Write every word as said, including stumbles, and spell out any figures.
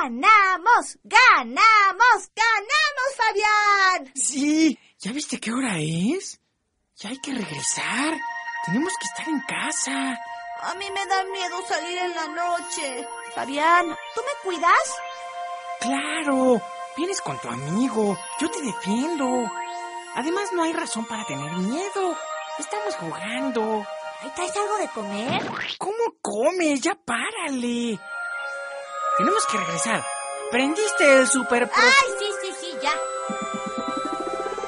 ¡Ganamos! ¡Ganamos! ¡Ganamos, Fabián! Sí, ¿ya viste qué hora es? Ya hay que regresar. Tenemos que estar en casa. A mí me da miedo salir en la noche. Fabián, ¿tú me cuidas? Claro, vienes con tu amigo. Yo te defiendo. Además, no hay razón para tener miedo. Estamos jugando. ¿Ahí traes algo de comer? ¿Cómo comes? Ya párale. Tenemos que regresar. ¿Prendiste el super... ¡Ay, sí,